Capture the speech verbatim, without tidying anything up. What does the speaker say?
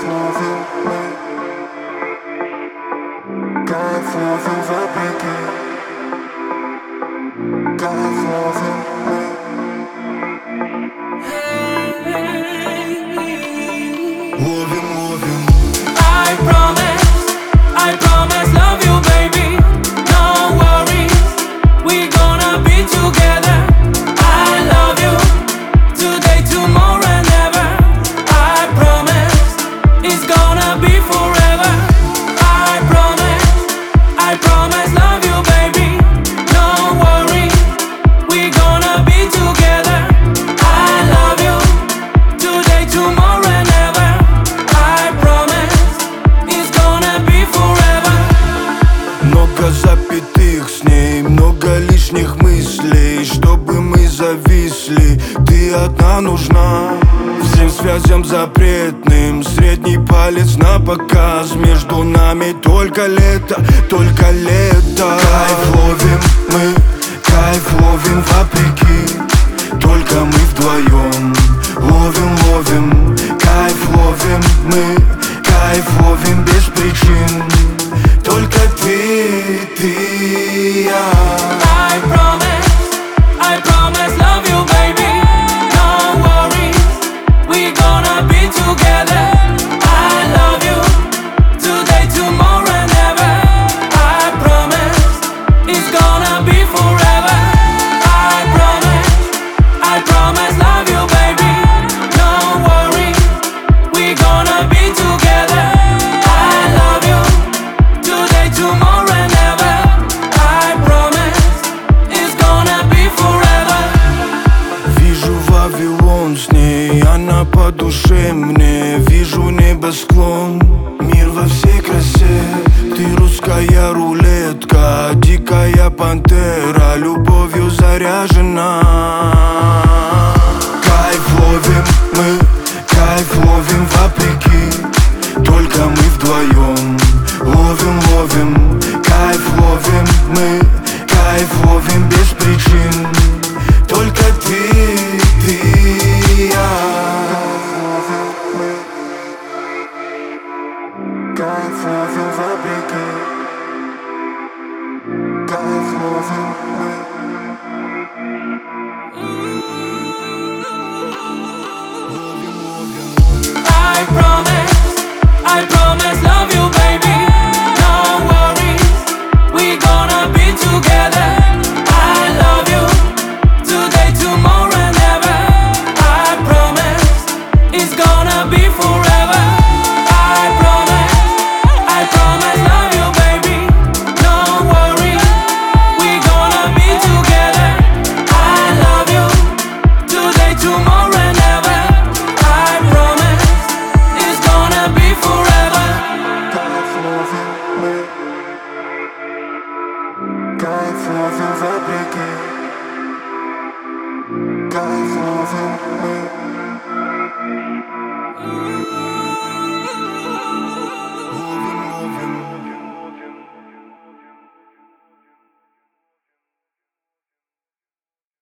ловим мы, кайф ловим вопреки, кайф ловим мы. Ловим, ловим. I promise, I promise love you baby. No worries, we gonna be together. I love you, today, tomorrow and ever. I promise, it's gonna be forever. I promise, I promise love you baby. No worries, we gonna be together. I love you, today, tomorrow and ever. I promise, it's gonna be forever. Много запятых с ней, много лишних мыслей, чтобы мы зависли. Ты одна нужна. Всем связям запретным средний палец на показ. Между нами только лето, только лето. Кайф ловим мы, кайф ловим вопреки. Только мы вдвоем ловим, ловим. Кайф ловим мы, кайф ловим без причин. Только ты, ты и я. I promise, I promise love you baby. No worries, we gonna be together. I love you, today, tomorrow and ever. I promise, it's gonna be forever. I promise, I promise love you baby. No worries, we gonna be together. I love you, today, tomorrow and ever. I promise, it's gonna be forever. Вижу Вавилон с ней, она по душе мне. Вижу небосклон, мир во всей красе. Ты русская рулетка, дикая пантера, любовью заряжена. Кайф ловим мы, кайф ловим вопреки. Только мы вдвоем ловим, ловим. Кайф ловим мы, кайф ловим без причин. Только ты, ты и я. Кайф ловим мы, кайф ловим вопреки.